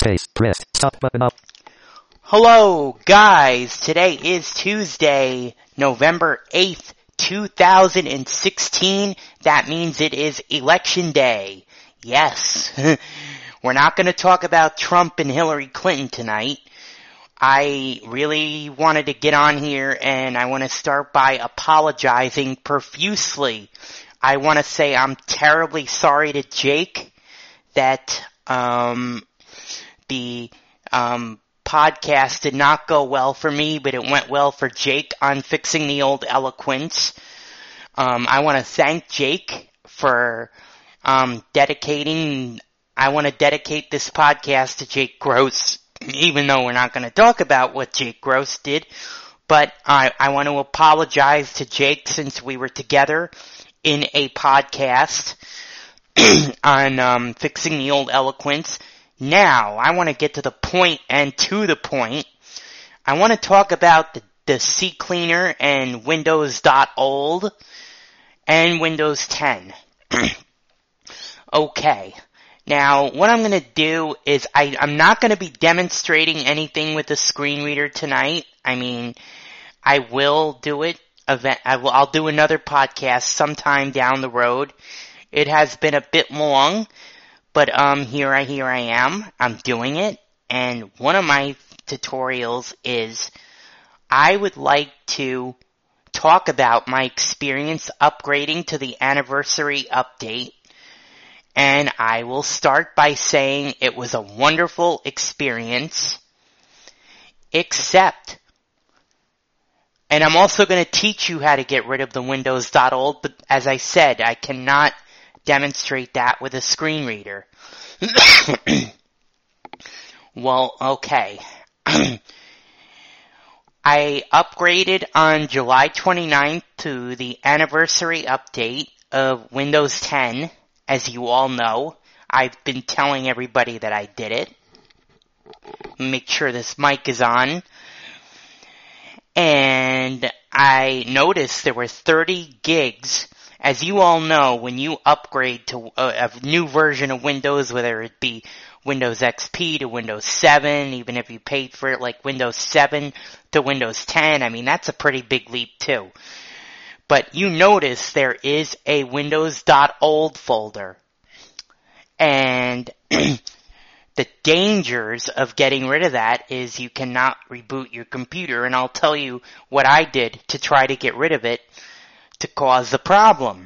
Space. Pressed. Stop button up. Hello, guys. Today is Tuesday, November 8th, 2016. That means it is Election Day. Yes. We're not going to talk about Trump and Hillary Clinton tonight. I really wanted to get on here, and I want to start by apologizing profusely. I want to say I'm terribly sorry to Jake that the podcast did not go well for me, but it went well for Jake on fixing the old eloquence. I want to thank Jake for dedicating. I want to dedicate this podcast to Jake Gross, even though we're not going to talk about what Jake Gross did. But I want to apologize to Jake since we were together in a podcast on fixing the old eloquence. Now, I want to get to the point and to the point. I want to talk about the CCleaner and Windows.old and Windows 10. Okay. Now, what I'm going to do is I'm not going to be demonstrating anything with the screen reader tonight. I mean, I will do it. I'll do another podcast sometime down the road. It has been a bit long, but here I am. I'm doing it, and one of my tutorials is I would like to talk about my experience upgrading to the anniversary update. And I will start by saying it was a wonderful experience, except, and I'm also going to teach you how to get rid of the Windows.old, but as I said, I cannot demonstrate that with a screen reader. Well, okay. I upgraded on July 29th to the anniversary update of Windows 10. As you all know, I've been telling everybody that I did it. Make sure this mic is on. And I noticed there were 30 gigs. As you all know, when you upgrade to a new version of Windows, whether it be Windows XP to Windows 7, even if you paid for it like Windows 7 to Windows 10, I mean, that's a pretty big leap too. But you notice there is a Windows.old folder. And the dangers of getting rid of that is you cannot reboot your computer. And I'll tell you what I did to try to get rid of it to cause the problem.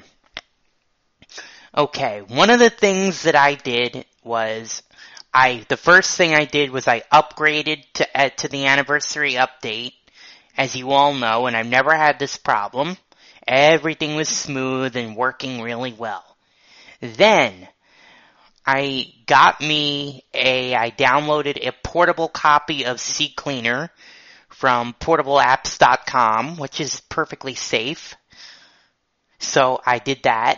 Okay, one of the things that I did was the first thing I did was I upgraded to the anniversary update, as you all know, and I've never had this problem. Everything was smooth and working really well. Then, I downloaded a portable copy of CCleaner from portableapps.com, which is perfectly safe. So I did that.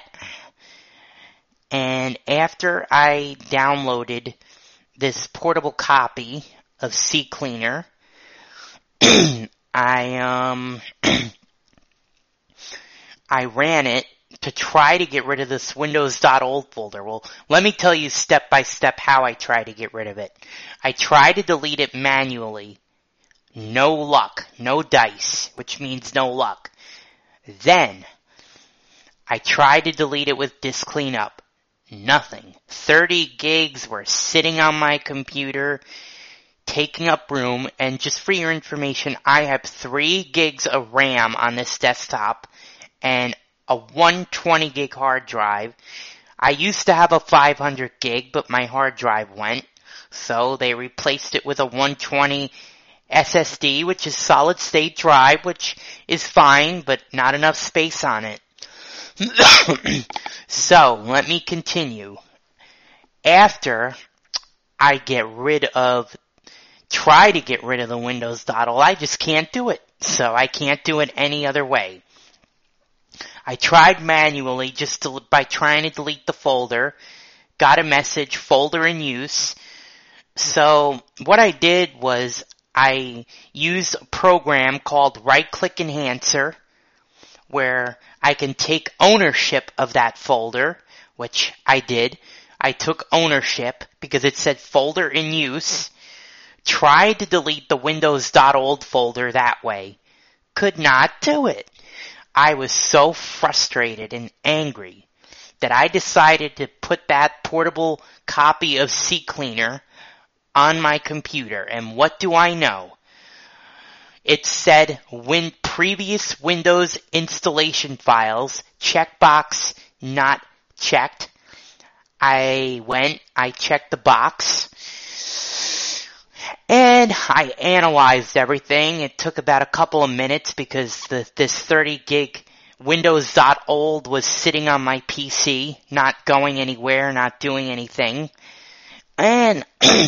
And after I downloaded this portable copy of CCleaner, I ran it to try to get rid of this Windows.old folder. Well, let me tell you step by step how I tried to get rid of it. I tried to delete it manually. No luck. No dice, which means no luck. Then, I tried to delete it with disk cleanup. Nothing. 30 gigs were sitting on my computer, taking up room, and just for your information, I have 3 gigs of RAM on this desktop, and a 120 gig hard drive. I used to have a 500 gig, but my hard drive went, so they replaced it with a 120 SSD, which is solid state drive, which is fine, but not enough space on it. So, let me continue. After I try to get rid of the Windows.old, I just can't do it. So I can't do it any other way. I tried manually by trying to delete the folder, got a message, folder in use. So what I did was I used a program called Right Click Enhancer, where I can take ownership of that folder, which I did. I took ownership because it said folder in use. Tried to delete the Windows.old folder that way. Could not do it. I was so frustrated and angry that I decided to put that portable copy of CCleaner on my computer. And what do I know? It said previous Windows installation files, checkbox not checked. I checked the box, and I analyzed everything. It took about a couple of minutes because this 30 gig Windows.old was sitting on my PC, not going anywhere, not doing anything. And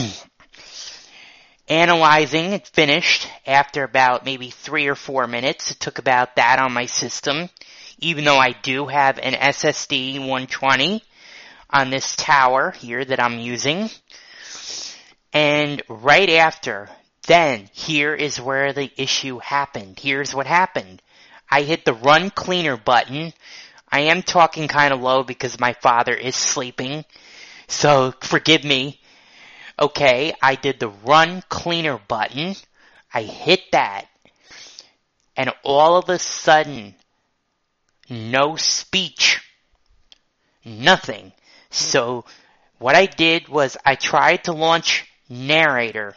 analyzing, it finished after about maybe 3 or 4 minutes. It took about that on my system, even though I do have an SSD 120 on this tower here that I'm using. And right after, then, here is where the issue happened. Here's what happened. I hit the run cleaner button. I am talking kind of low because my father is sleeping, so forgive me. Okay, I did the run cleaner button. I hit that. And all of a sudden, no speech. Nothing. So what I did was I tried to launch Narrator.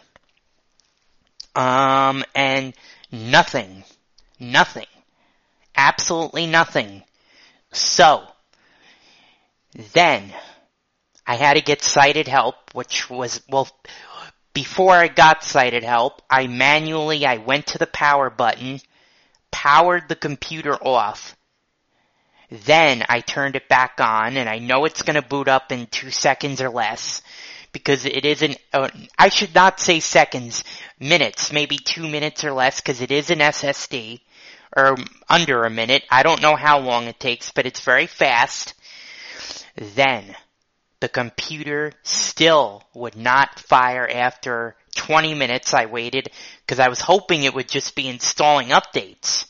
And nothing. Nothing. Absolutely nothing. So, then, I had to get sighted help, which was, before I got sighted help, I went to the power button, powered the computer off. Then I turned it back on, and I know it's going to boot up in 2 seconds or less, because it isn't, I should not say seconds, minutes, maybe 2 minutes or less, because it is an SSD, or under a minute. I don't know how long it takes, but it's very fast. Then, the computer still would not fire after 20 minutes. I waited because I was hoping it would just be installing updates.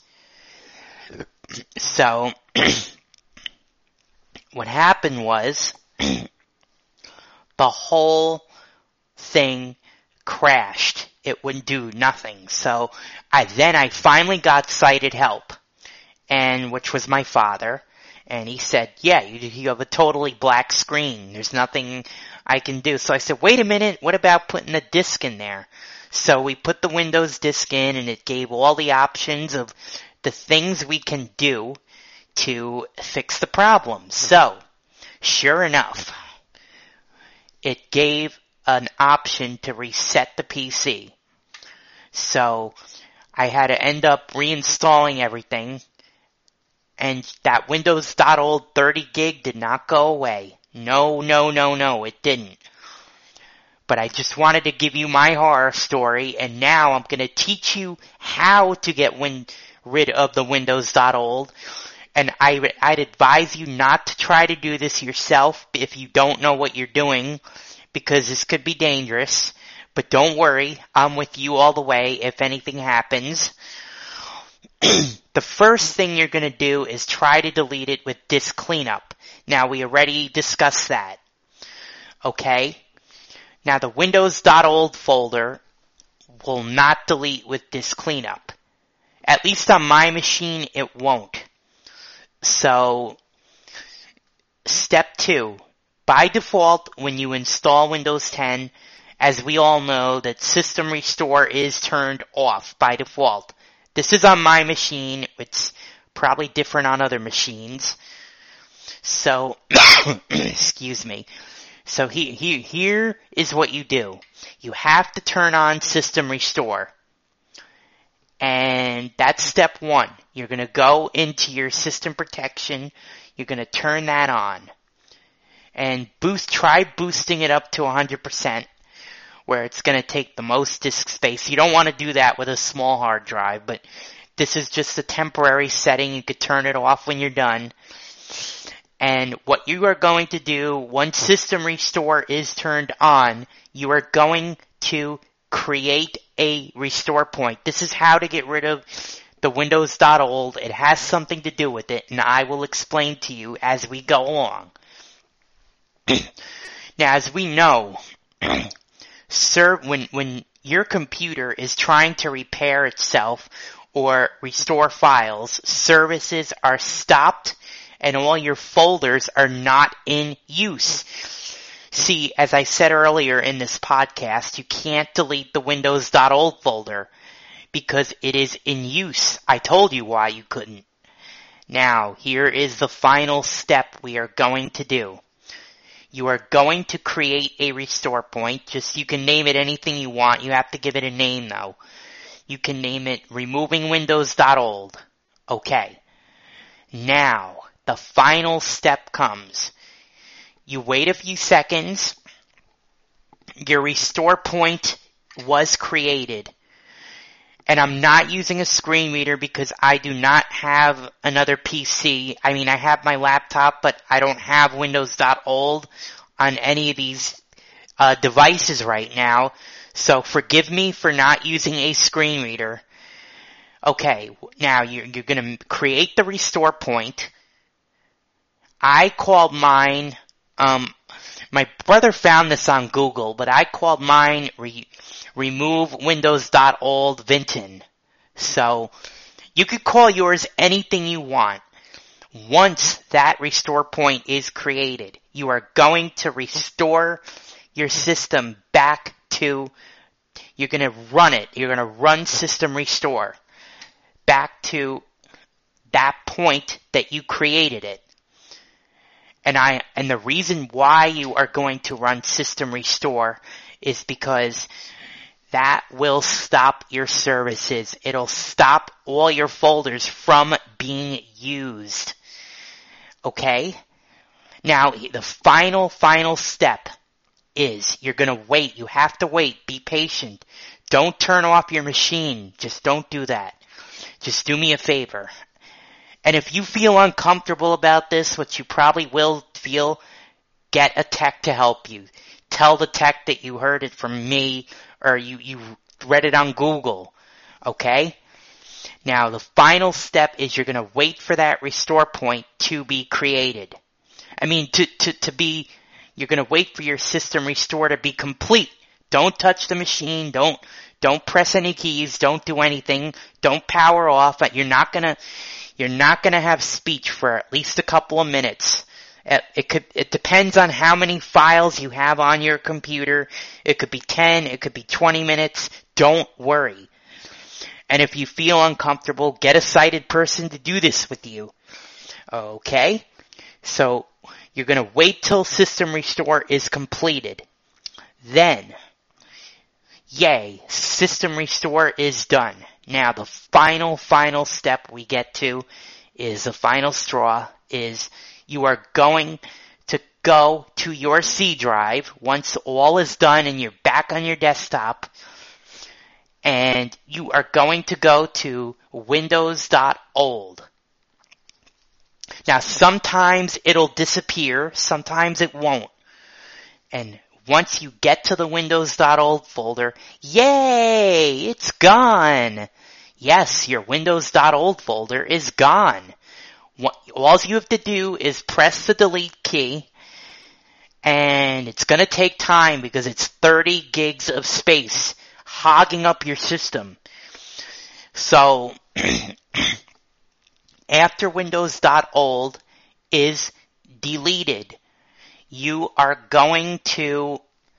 So, what happened was the whole thing crashed. It wouldn't do nothing. So, I finally got sighted help, and which was my father. And he said, yeah, you have a totally black screen. There's nothing I can do. So I said, wait a minute, what about putting a disk in there? So we put the Windows disk in, and it gave all the options of the things we can do to fix the problem. So, sure enough, it gave an option to reset the PC. So I had to end up reinstalling everything. And that Windows.old 30 gig did not go away. No, it didn't. But I just wanted to give you my horror story, and now I'm going to teach you how to get rid of the Windows.old. And I'd advise you not to try to do this yourself if you don't know what you're doing, because this could be dangerous. But don't worry, I'm with you all the way if anything happens. The first thing you're going to do is try to delete it with disk cleanup. Now, we already discussed that. Okay? Now, the Windows.old folder will not delete with disk cleanup. At least on my machine, it won't. So, step 2. By default, when you install Windows 10, as we all know, that System Restore is turned off by default. This is on my machine. It's probably different on other machines. So, excuse me. So here is what you do. You have to turn on System Restore. And that's step 1. You're going to go into your system protection. You're going to turn that on. And try boosting it up to 100%. Where it's going to take the most disk space. You don't want to do that with a small hard drive, but this is just a temporary setting. You could turn it off when you're done. And what you are going to do once System Restore is turned on, you are going to create a restore point. This is how to get rid of the Windows.old. It has something to do with it, and I will explain to you as we go along. Now, as we know, when your computer is trying to repair itself or restore files, services are stopped and all your folders are not in use. See, as I said earlier in this podcast, you can't delete the Windows.old folder because it is in use. I told you why you couldn't. Now, here is the final step we are going to do. You are going to create a restore point. Just, you can name it anything you want. You have to give it a name though. You can name it removing Windows.old. Okay. Now, the final step comes. You wait a few seconds. Your restore point was created. And I'm not using a screen reader because I do not have another PC. I mean, I have my laptop, but I don't have Windows.old on any of these devices right now. So forgive me for not using a screen reader. Okay, now you're going to create the restore point. I called mine, my brother found this on Google, but I called mine remove Windows.old Vinton. So, you could call yours anything you want. Once that restore point is created, you are going to restore your system back to, you're going to run it. You're going to run system restore back to that point that you created it. And the reason why you are going to run system restore is because that will stop your services. It'll stop all your folders from being used. Okay? Now, the final step is you're going to wait. You have to wait. Be patient. Don't turn off your machine. Just don't do that. Just do me a favor. And if you feel uncomfortable about this, which you probably will feel, get a tech to help you. Tell the tech that you heard it from me or you read it on Google. Okay? Now, the final step is you're going to wait for that restore point to be created. I mean, you're going to wait for your system restore to be complete. Don't touch the machine. Don't press any keys. Don't do anything. Don't power off. You're not going to have speech for at least a couple of minutes. It depends on how many files you have on your computer. It could be 10, it could be 20 minutes. Don't worry. And if you feel uncomfortable, get a sighted person to do this with you. Okay? So, you're gonna wait till system restore is completed. Then, yay, system restore is done. Now, the final step we get to is the final straw is you are going to go to your C drive once all is done and you're back on your desktop, and you are going to go to Windows.old. Now, sometimes it'll disappear, sometimes it won't. And once you get to the Windows.old folder, yay, it's gone. Yes, your Windows.old folder is gone. All you have to do is press the delete key, and it's going to take time because it's 30 gigs of space hogging up your system. So, after Windows.old is deleted, you are going to,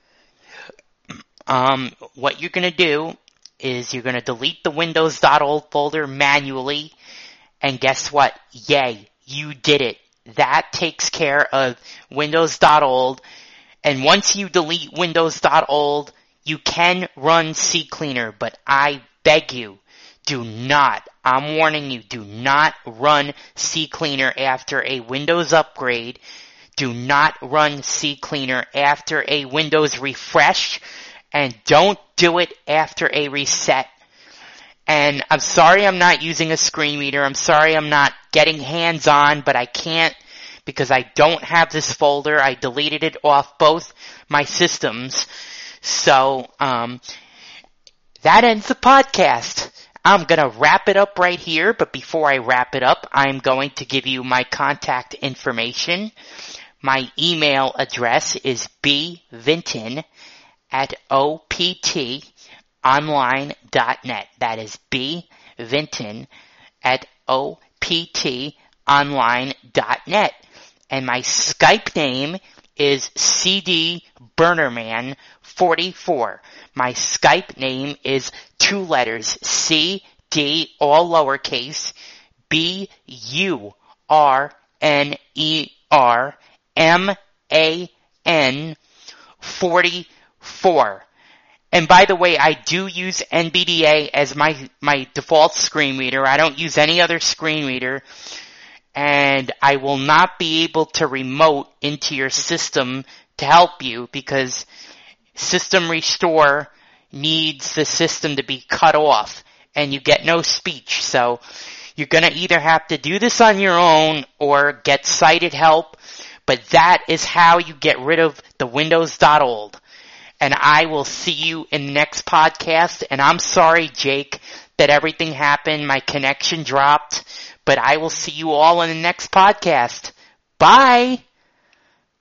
what you're going to do is you're going to delete the Windows.old folder manually, and guess what? Yay, you did it. That takes care of Windows.old, and once you delete Windows.old, you can run CCleaner, but I beg you, do not, I'm warning you, do not run CCleaner after a Windows upgrade. Do not run CCleaner after a Windows refresh, and don't do it after a reset. And I'm sorry I'm not using a screen reader. I'm sorry I'm not getting hands-on, but I can't because I don't have this folder. I deleted it off both my systems. So, that ends the podcast. I'm gonna wrap it up right here, but before I wrap it up, I'm going to give you my contact information. My email address is bvinton@optonline.net. That is bvinton@optonline.net. And my Skype name is cdburnerman44. My Skype name is 2 letters, CD, all lowercase, BURNERMAN 44. And by the way, I do use NVDA as my default screen reader. I don't use any other screen reader. And I will not be able to remote into your system to help you because System Restore needs the system to be cut off and you get no speech. So you're going to either have to do this on your own or get sighted help. But that is how you get rid of the Windows.old. And I will see you in the next podcast. And I'm sorry, Jake, that everything happened. My connection dropped. But I will see you all in the next podcast. Bye!